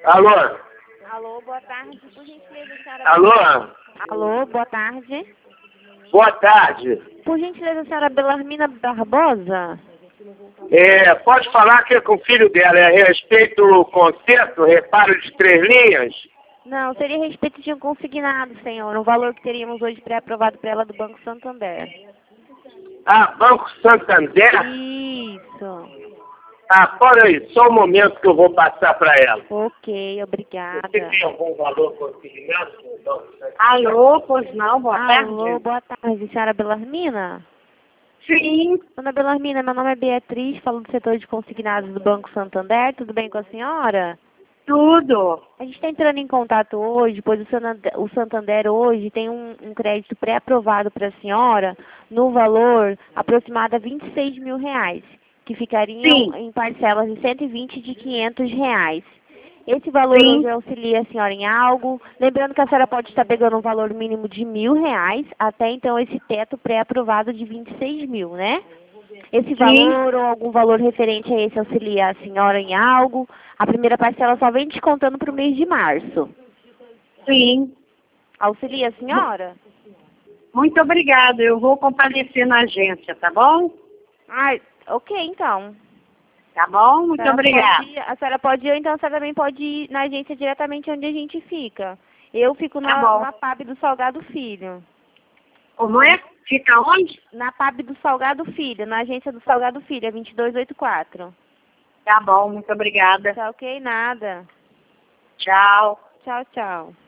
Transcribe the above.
Alô? Alô, boa tarde. Por gentileza, senhora... Alô? Alô, boa tarde. Boa tarde. Por gentileza, senhora Belarmina Barbosa? Pode falar que é com o filho dela, é a respeito do conserto, reparo de 3 linhas? Não, seria a respeito de um consignado, senhor. O valor que teríamos hoje pré-aprovado para ela do Banco Santander. Ah, Banco Santander? Isso. Ah, para aí, só um momento que eu vou passar para ela. Ok, obrigada. Você tem algum valor consignado? Alô, pois não, boa Alô, tarde. boa tarde, senhora Belarmina? Sim, Dona Belarmina, meu nome é Beatriz, falo do setor de consignados do Banco Santander. Tudo bem com a senhora? tudo. A gente está entrando em contato hoje, pois o Santander hoje tem um crédito pré-aprovado para a senhora no valor aproximado a R$ 26 mil, que ficariam Sim, em parcelas de 120 de R$ 500. Esse valor hoje sim, auxilia a senhora em algo. Lembrando que a senhora pode estar pegando um valor mínimo de R$ 1.000, até então esse teto pré-aprovado de 26 mil, né? Esse sim, valor ou algum valor referente a esse auxilia a senhora em algo. A primeira parcela só vem descontando para o mês de março. sim. Auxilia a senhora? Muito obrigada. Eu vou comparecer na agência, tá bom? Ah, ok, então. Tá bom? Muito obrigada. A senhora pode ir, ou então a senhora também pode ir na agência diretamente onde a gente fica. Eu fico Tá bom. na PAB do Salgado Filho. Como é? Fica onde? Na PAB do Salgado Filho, na agência do Salgado Filho, é 2284. Tá bom, muito obrigada. Tá ok? Nada. Tchau. Tchau, tchau.